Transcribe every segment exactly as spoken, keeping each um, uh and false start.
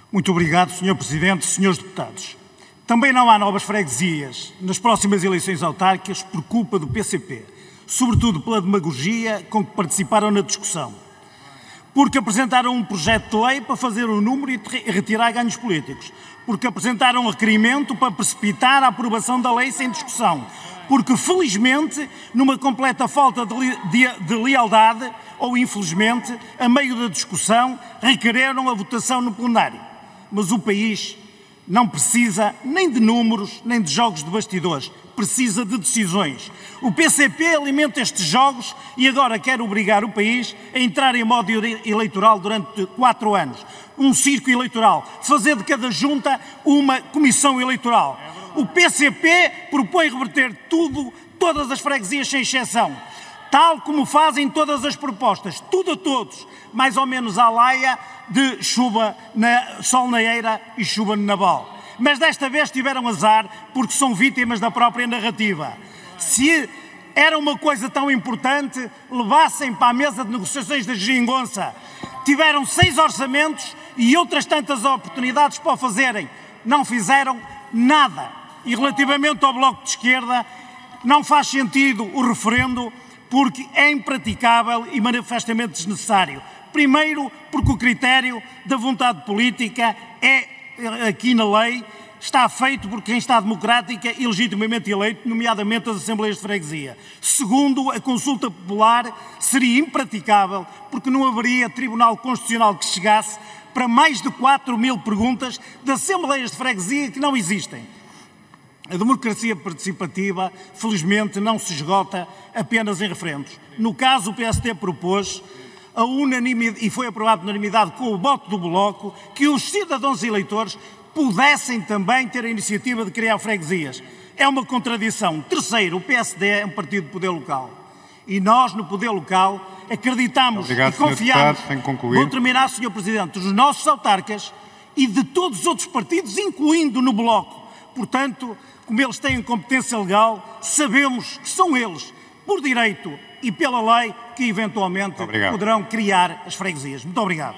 Muito obrigado, senhor Presidente, senhores deputados. Também não há novas freguesias nas próximas eleições autárquicas por culpa do P C P, sobretudo pela demagogia com que participaram na discussão. Porque apresentaram um projeto de lei para fazer o número e retirar ganhos políticos. Porque apresentaram um requerimento para precipitar a aprovação da lei sem discussão. Porque, felizmente, numa completa falta de, li de, de lealdade, ou infelizmente, a meio da discussão, requereram a votação no plenário. Mas o país não precisa nem de números, nem de jogos de bastidores. Precisa de decisões. O P C P alimenta estes jogos e agora quer obrigar o país a entrar em modo eleitoral durante quatro anos. Um circo eleitoral. Fazer de cada junta uma comissão eleitoral. O P C P propõe reverter tudo, todas as freguesias sem exceção. Tal como fazem todas as propostas. Tudo a todos. Mais ou menos à laia de chuva, na, sol na eira e chuva no naval. Mas desta vez tiveram azar porque são vítimas da própria narrativa. Se era uma coisa tão importante, levassem para a mesa de negociações da geringonça. Tiveram seis orçamentos e outras tantas oportunidades para o fazerem. Não fizeram nada. E relativamente ao Bloco de Esquerda, não faz sentido o referendo porque é impraticável e manifestamente desnecessário. Primeiro, porque o critério da vontade política é aqui na lei, está feito por quem está democrática e legitimamente eleito, nomeadamente as Assembleias de Freguesia. Segundo, a consulta popular seria impraticável porque não haveria Tribunal Constitucional que chegasse para mais de quatro mil perguntas de Assembleias de Freguesia que não existem. A democracia participativa, felizmente, não se esgota apenas em referendos. No caso, o P S D propôs a unanimidade, e foi aprovado por unanimidade com o voto do Bloco, que os cidadãos eleitores pudessem também ter a iniciativa de criar freguesias. É uma contradição. Terceiro, o P S D é um partido de poder local. E nós, no poder local, acreditamos Obrigado, e confiamos, senhor deputado, tem que concluir. Vou terminar, senhor Presidente, dos nossos autarcas e de todos os outros partidos, incluindo no Bloco. Portanto, como eles têm competência legal, sabemos que são eles, por direito e pela lei, que eventualmente Obrigado. Poderão criar as freguesias. Muito obrigado.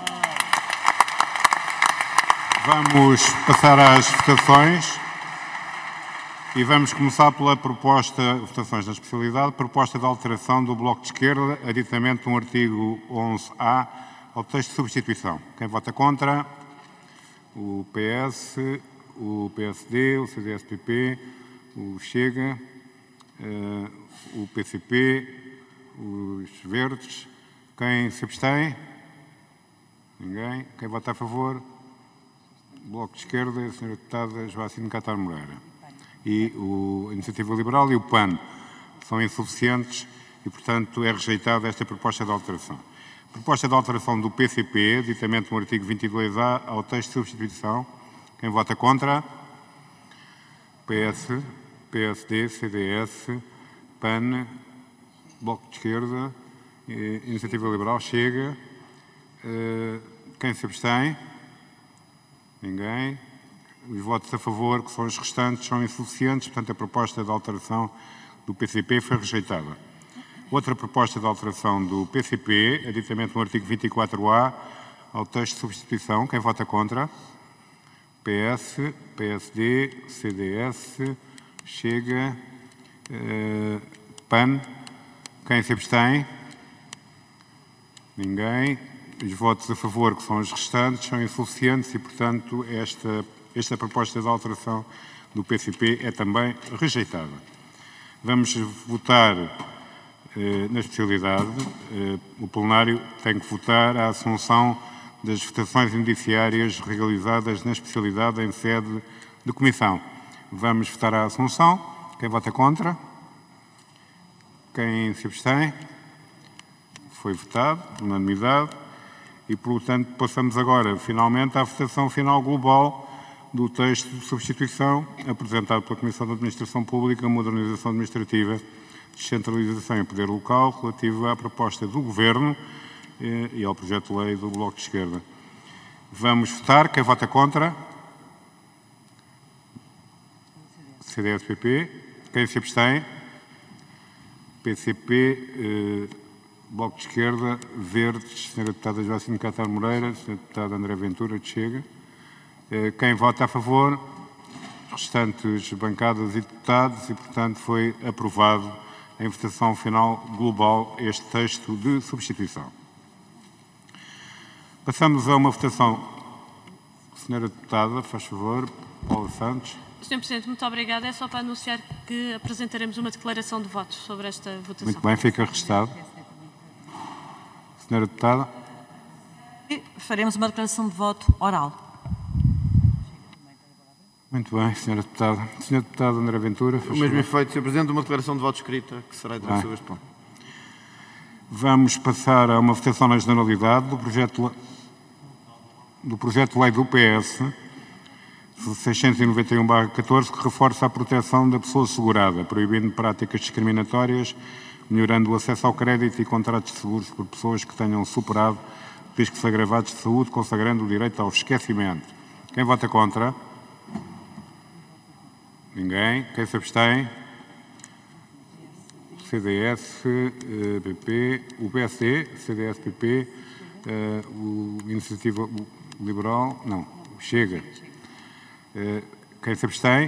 Vamos passar às votações e vamos começar pela proposta, votações na especialidade, proposta de alteração do Bloco de Esquerda, aditamento de um artigo onze A ao texto de substituição. Quem vota contra? O P S, o P S D, o C D S P P, o Chega, uh, o P C P, os Verdes. Quem se abstém? Ninguém. Quem vota a favor? Bloco de Esquerda, a senhora deputada Joacine Catar Moreira. E o, a Iniciativa Liberal e o P A N são insuficientes e, portanto, é rejeitada esta proposta de alteração. Proposta de alteração do P C P, aditamento no artigo vinte e dois A ao texto de substituição. Quem vota contra? P S, P S D, C D S, P A N, Bloco de Esquerda, Iniciativa Liberal, Chega. Quem se abstém? Ninguém. Os votos a favor, que são os restantes, são insuficientes, portanto a proposta de alteração do P C P foi rejeitada. Outra proposta de alteração do P C P, aditamento no artigo vinte e quatro A ao texto de substituição. Quem vota contra? P S, P S D, C D S, Chega, eh, P A N. Quem se abstém? Ninguém. Os votos a favor, que são os restantes, são insuficientes e, portanto, esta, esta proposta de alteração do P C P é também rejeitada. Vamos votar eh, na especialidade. Eh, o plenário tem que votar a assunção das votações indiciárias realizadas na especialidade em sede de comissão. Vamos votar a assunção. Quem vota contra? Quem se abstém? Foi votado, por unanimidade. E, portanto, passamos agora, finalmente, à votação final global do texto de substituição apresentado pela Comissão de Administração Pública, Modernização Administrativa, Descentralização e Poder Local, relativo à proposta do Governo e ao projeto de lei do Bloco de Esquerda. Vamos votar. Quem vota contra? C D S P P. Quem se abstém? P C P, eh, Bloco de Esquerda, Verdes, senhora deputada Joacine Catar Moreira, senhora deputada André Ventura, de Chega. Quem vota a favor? Restantes bancadas e deputados, e, portanto, foi aprovado em votação final global este texto de substituição. Passamos a uma votação. Senhora Deputada, faz favor, Paula Santos. senhor Presidente, muito obrigada. É só para anunciar que apresentaremos uma declaração de votos sobre esta votação. Muito bem, fica registado. Senhora Deputada. Faremos uma declaração de voto oral. Muito bem, senhora Deputada. senhor Deputado André Ventura. O mesmo efeito, senhor Presidente, uma declaração de voto escrita que será entregue sobre este ponto. Vamos passar a uma votação na generalidade do projeto, do projeto de lei do P S seiscentos e noventa e um barra catorze, que reforça a proteção da pessoa segurada, proibindo práticas discriminatórias, melhorando o acesso ao crédito e contratos de seguros por pessoas que tenham superado riscos agravados de saúde, consagrando o direito ao esquecimento. Quem vota contra? Ninguém. Quem se abstém? C D S, P P, o P S D, C D S, P P, o Iniciativa Liberal, não, Chega. Quem se abstém?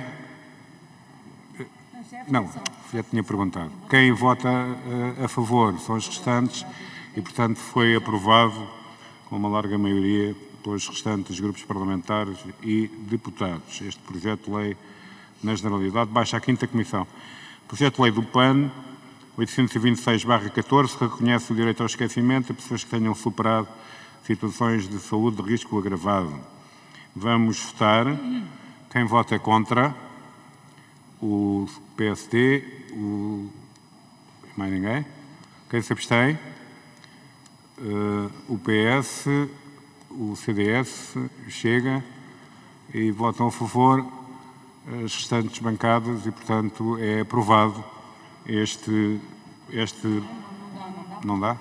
Não, já tinha perguntado. Quem vota a favor são os restantes e, portanto, foi aprovado com uma larga maioria pelos restantes grupos parlamentares e deputados. Este projeto de lei, na generalidade, baixa à quinta Comissão. Projeto de lei do P A N, oitocentos e vinte e seis barra catorze, reconhece o direito ao esquecimento a pessoas que tenham superado situações de saúde de risco agravado. Vamos votar. Quem vota contra? O P S D, o... mais ninguém? Quem se abstém? Uh, o P S, o C D S, Chega, e votam a favor as restantes bancadas e, portanto, é aprovado este... este... Não dá?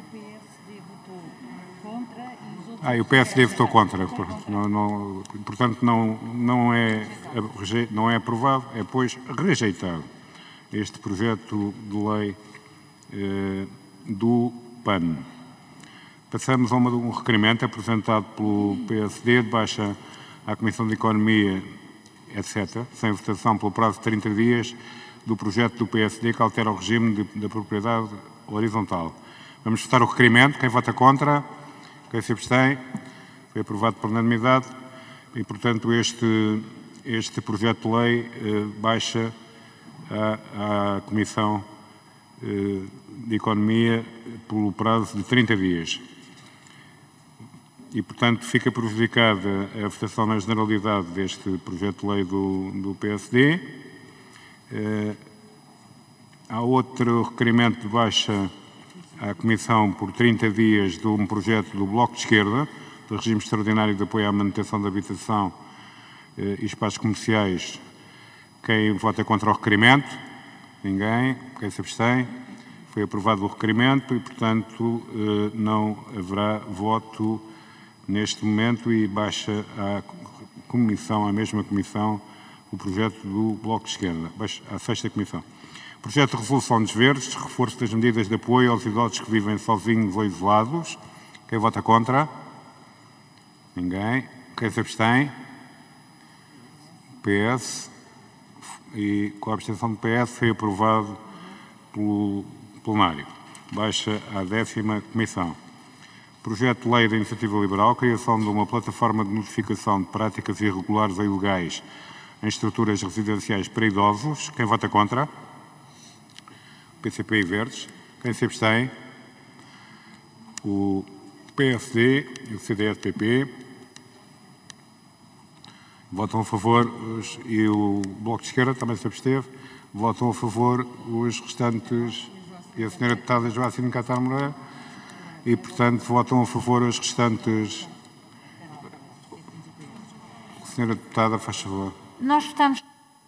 Ah, e o P S D votou contra. Não, não, portanto, não, não, é, não é aprovado, é, pois, rejeitado este projeto de lei eh, do P A N. Passamos a uma, um requerimento apresentado pelo P S D de baixa à Comissão de Economia, etcétera, sem votação pelo prazo de trinta dias do projeto do P S D que altera o regime de, da propriedade horizontal. Vamos votar o requerimento. Quem vota contra? Quem se abstém? Foi aprovado por unanimidade e, portanto, este, este projeto de lei eh, baixa à, à Comissão eh, de Economia pelo prazo de trinta dias. E, portanto, fica prejudicada a votação na generalidade deste projeto de lei do, do P S D. Eh, há outro requerimento de baixa à Comissão por trinta dias de um projeto do Bloco de Esquerda, do regime extraordinário de apoio à manutenção da habitação eh, e espaços comerciais. Quem vota contra o requerimento? Ninguém. Quem se abstém? Foi aprovado o requerimento e, portanto, eh, não haverá voto neste momento e baixa à comissão, à mesma comissão, o projeto do Bloco de Esquerda, baixa à sexta comissão. Projeto de resolução dos Verdes, reforço das medidas de apoio aos idosos que vivem sozinhos ou isolados. Quem vota contra? Ninguém. Quem se abstém? P S. E com a abstenção do P S foi aprovado pelo plenário. Baixa à décima comissão. Projeto de lei da Iniciativa Liberal, criação de uma plataforma de notificação de práticas irregulares ou ilegais em estruturas residenciais para idosos. Quem vota contra? P C P e Verdes. Quem se abstém? O P S D e o C D S P P. Votam a favor os, e o Bloco de Esquerda também se absteve. Votam a favor os restantes e a senhora deputada Joacine Catar Moreira. E, portanto, votam a favor os restantes. Senhora deputada, faz favor. Nós votamos.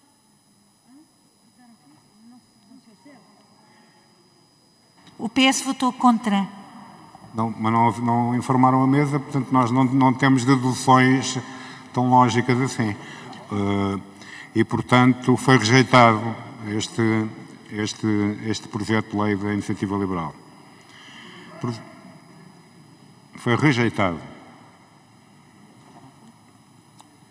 O P S votou contra. Não, mas não, não informaram a mesa, portanto, nós não, não temos deduções tão lógicas assim. Uh, e, portanto, foi rejeitado este, este, este projeto de lei da Iniciativa Liberal. Foi rejeitado.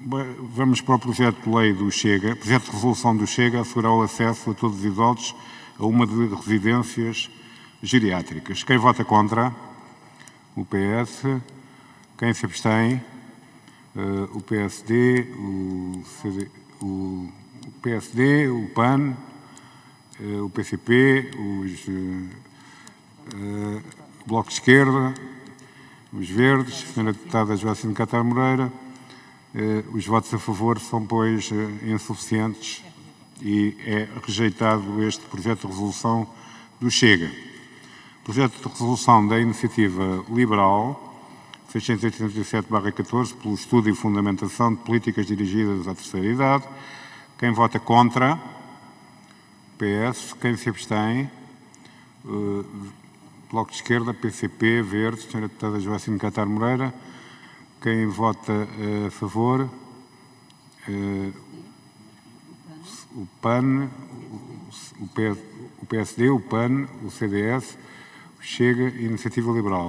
Vamos para o projeto de lei do Chega. Projeto de resolução do Chega assegurar o acesso a todos os idosos a uma de residências geriátricas. Quem vota contra? O P S. Quem se abstém? Uh, o P S D, o, C D, o, o P S D, o P A N, uh, o P C P, os, uh, uh, o Bloco de Esquerda, os Verdes, a senhora deputada Joacine Catar Moreira. Uh, os votos a favor são, pois, uh, insuficientes e é rejeitado este projeto de resolução do Chega. Projeto de resolução da Iniciativa Liberal, seiscentos e oitenta e sete barra catorze, pelo estudo e fundamentação de políticas dirigidas à terceira idade. Quem vota contra? P S. Quem se abstém? Uh, Bloco de Esquerda, P C P, Verdes, senhora deputada Joacine Catar Moreira. Quem vota uh, a favor? Uh, o P A N, o, P, o P S D, o P A N, o C D S, o Chega e a Iniciativa Liberal.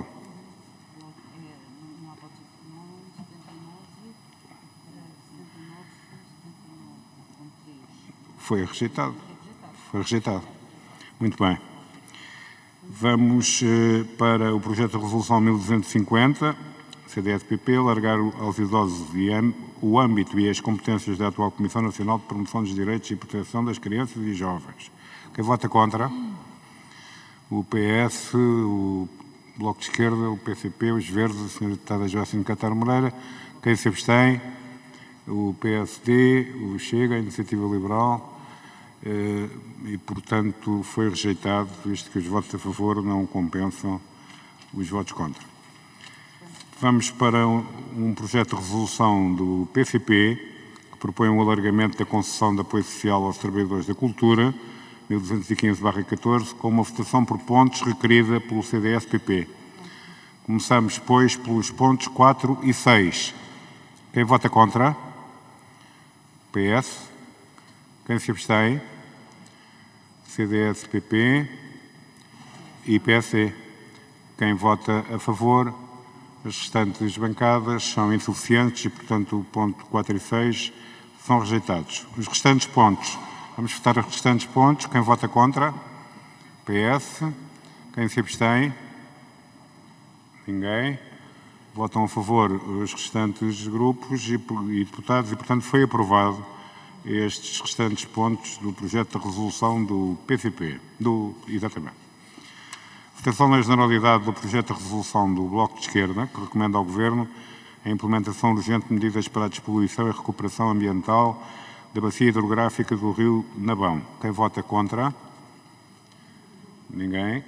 Foi rejeitado. Foi rejeitado. Muito bem. Vamos uh, para o projeto de resolução mil duzentos e cinquenta, C D S-P P, alargar aos idosos o âmbito e as competências da atual Comissão Nacional de Promoção dos Direitos e Proteção das Crianças e Jovens. Quem vota contra? O P S, o Bloco de Esquerda, o P C P, os Verdes, a senhora deputada Joacine Catar Moreira. Quem se abstém? O P S D, o Chega, a Iniciativa Liberal. E, portanto, foi rejeitado, visto que os votos a favor não compensam os votos contra. Vamos para um, um projeto de resolução do P C P, que propõe um alargamento da concessão de apoio social aos trabalhadores da cultura, mil duzentos e quinze barra catorze, com uma votação por pontos requerida pelo C D S-P P. Começamos, pois, pelos pontos quatro e seis. Quem vota contra? P S. Quem se abstém? C D S-P P e P S D. Quem vota a favor? As restantes bancadas são insuficientes e, portanto, o ponto quatro e seis são rejeitados. Os restantes pontos, vamos votar os restantes pontos. Quem vota contra? P S. Quem se abstém? Ninguém. Votam a favor os restantes grupos e, e deputados e, portanto, foi aprovado estes restantes pontos do projeto de resolução do P C P. Do, exatamente. Votação na generalidade do projeto de resolução do Bloco de Esquerda, que recomenda ao Governo a implementação urgente de medidas para a despoluição e recuperação ambiental da bacia hidrográfica do rio Nabão. Quem vota contra? Ninguém.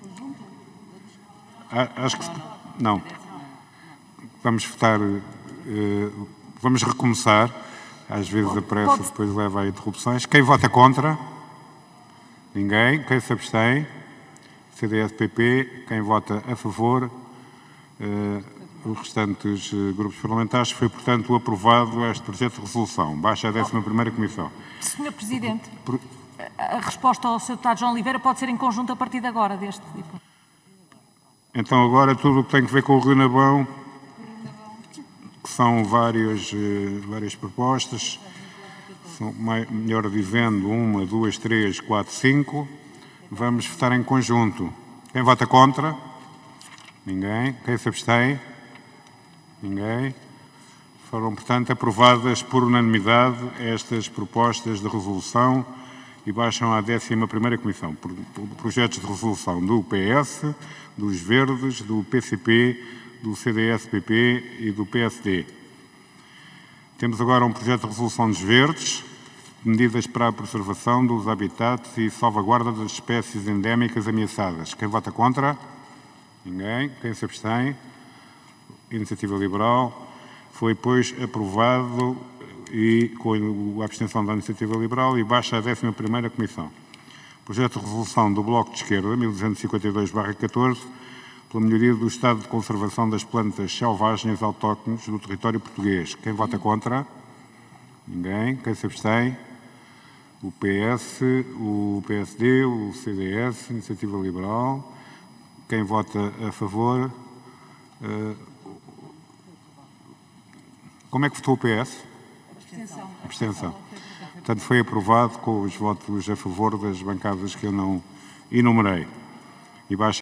Ah, acho que... Não. Vamos votar... Uh, vamos recomeçar. Às vezes a pressa depois leva a interrupções. Quem vota contra? Ninguém. Quem se abstém? C D S-P P. Quem vota a favor? Uh, os restantes uh, grupos parlamentares. Foi, portanto, aprovado este projeto de resolução. Baixa a décima primeira Comissão. senhor Presidente, Por... a resposta ao senhor deputado João Oliveira pode ser em conjunto a partir de agora, deste tipo. Então, agora, tudo o que tem a ver com o Rio Nabão, que são várias, uh, várias propostas, são, mais, melhor dizendo, uma, duas, três, quatro, cinco. Vamos votar em conjunto. Quem vota contra? Ninguém. Quem se abstém? Ninguém. Foram, portanto, aprovadas por unanimidade estas propostas de resolução e baixam à décima primeira Comissão. Por, por projetos de resolução do P S, dos Verdes, do P C P, do C D S-P P e do P S D. Temos agora um projeto de resolução dos Verdes, medidas para a preservação dos habitats e salvaguarda das espécies endémicas ameaçadas. Quem vota contra? Ninguém. Quem se abstém? Iniciativa Liberal. Foi, pois, aprovado e com a abstenção da Iniciativa Liberal e baixa a décima primeira Comissão. Projeto de resolução do Bloco de Esquerda, mil duzentos e cinquenta e dois barra catorze, pela melhoria do estado de conservação das plantas selvagens autóctones do território português. Quem vota contra? Ninguém. Quem se abstém? O P S, o P S D, o C D S, Iniciativa Liberal. Quem vota a favor? Uh, como é que votou o P S? Abstenção. Portanto, foi aprovado com os votos a favor das bancadas que eu não enumerei. E baixa